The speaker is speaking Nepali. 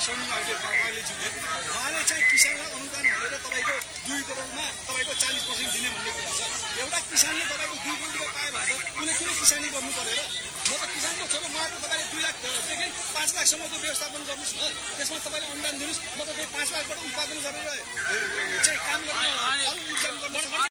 सोनी अगाडिज्यूले उहाँले चाहिँ किसानलाई अनुदान भनेर तपाईँको 2 करोडमा तपाईँको 40% दिने भन्ने कुरा छ। एउटा किसानले तपाईँको 2 करोड रुपियाँ पायो भने त कुनै किन किसानी गर्नु परेर म त किसानको छोरो मलाई त तपाईँले 2 लाखदेखि 5 लाखसम्मको व्यवस्थापन गर्नुहोस् न, त्यसमा तपाईँले अनुदान दिनुहोस्, म त 5 लाखबाट उत्पादन गरेर चाहिँ काम गर्नु